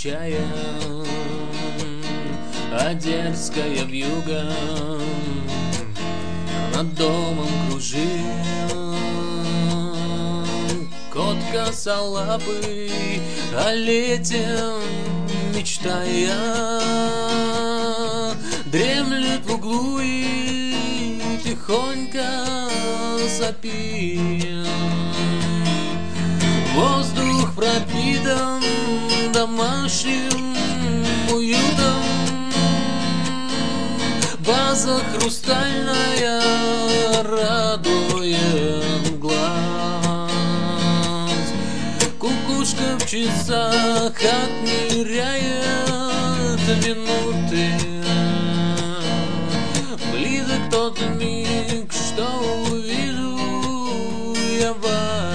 чая, а дерзкая вьюга над домом кружит. Кот косолапый о лете мечтая дремлет в углу и тихонько сопит. Воздух пропитан домашним уютом, ваза хрустальная радует глаз. Кукушка в часах отмеряет минуты. Близок тот миг, что увижу я вас.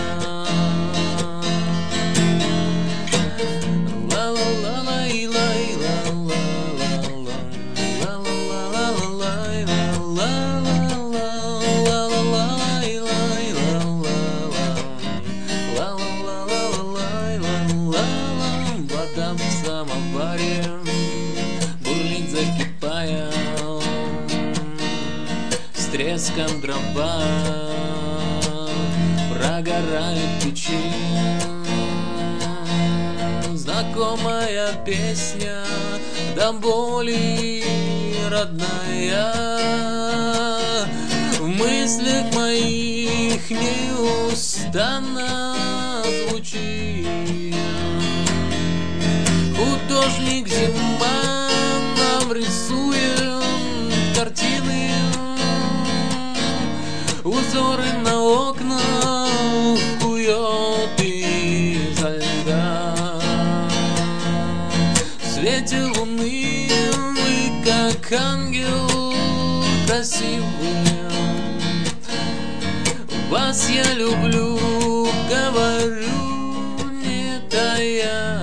Вода в самоваре бурлит, закипая, с треском дрова прогорают печи. Знакомая песня, до боли родная, в мыслях моих неустанно звучит. Художник зима нам рисует картины, узоры на окнах кует изо льда. В свете луны вы, как ангел красивый, вас я люблю, говорю, не тая.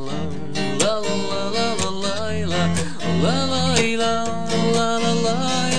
La la la la la